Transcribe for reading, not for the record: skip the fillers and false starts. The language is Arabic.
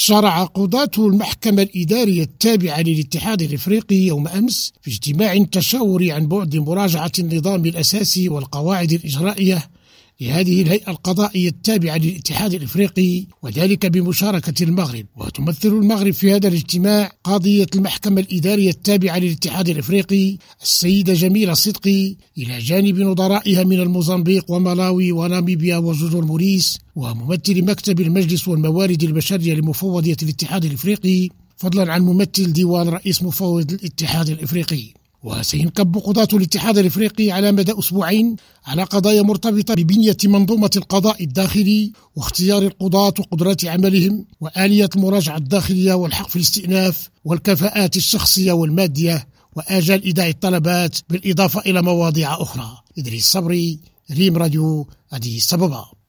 شرع قضاة المحكمة الإدارية التابعة للاتحاد الإفريقي يوم أمس في اجتماع تشاوري عن بعد مراجعة النظام الأساسي والقواعد الإجرائية لهذه الهيئة القضائية التابعة للاتحاد الإفريقي، وذلك بمشاركة المغرب. وتمثل المغرب في هذا الاجتماع قاضية المحكمة الإدارية التابعة للاتحاد الإفريقي السيدة جميلة صدقي إلى جانب نظرائها من الموزمبيق وملاوي وناميبيا وجزر موريس، وممثل مكتب المجلس والموارد البشرية لمفوضية الاتحاد الإفريقي، فضلا عن ممثل ديوان رئيس مفوض الاتحاد الإفريقي. وسينكب قضاة الاتحاد الإفريقي على مدى أسبوعين على قضايا مرتبطة ببنية منظومة القضاء الداخلي واختيار القضاة وقدرات عملهم وآلية المراجعة الداخلية والحق في الاستئناف والكفاءات الشخصية والمادية وآجال إيداع الطلبات، بالإضافة إلى مواضيع أخرى. إدريس صبري، ريم راديو، أديس أبابا.